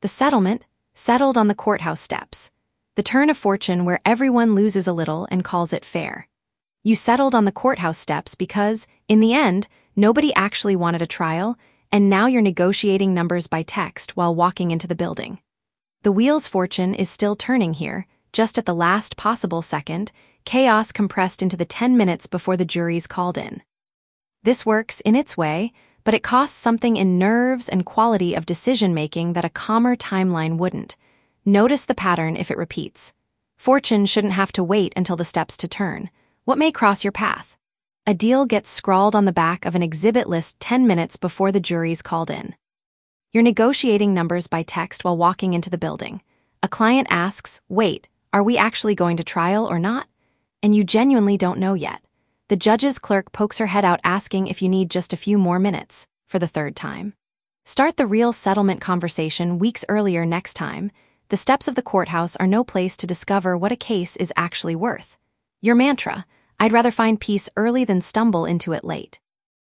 The settlement, settled on the courthouse steps. The turn of fortune where everyone loses a little and calls it fair. You settled on the courthouse steps because, in the end, nobody actually wanted a trial, and now you're negotiating numbers by text while walking into the building. The wheel's fortune is still turning here, just at the last possible second, chaos compressed into the 10 minutes before the jury's called in. This works in its way, but it costs something in nerves and quality of decision-making that a calmer timeline wouldn't. Notice the pattern if it repeats. Fortune shouldn't have to wait until the steps to turn. What may cross your path? A deal gets scrawled on the back of an exhibit list 10 minutes before the jury's called in. You're negotiating numbers by text while walking into the building. A client asks, "Wait, are we actually going to trial or not?" And you genuinely don't know yet. The judge's clerk pokes her head out asking if you need just a few more minutes, for the third time. Start the real settlement conversation weeks earlier next time. The steps of the courthouse are no place to discover what a case is actually worth. Your mantra: I'd rather find peace early than stumble into it late.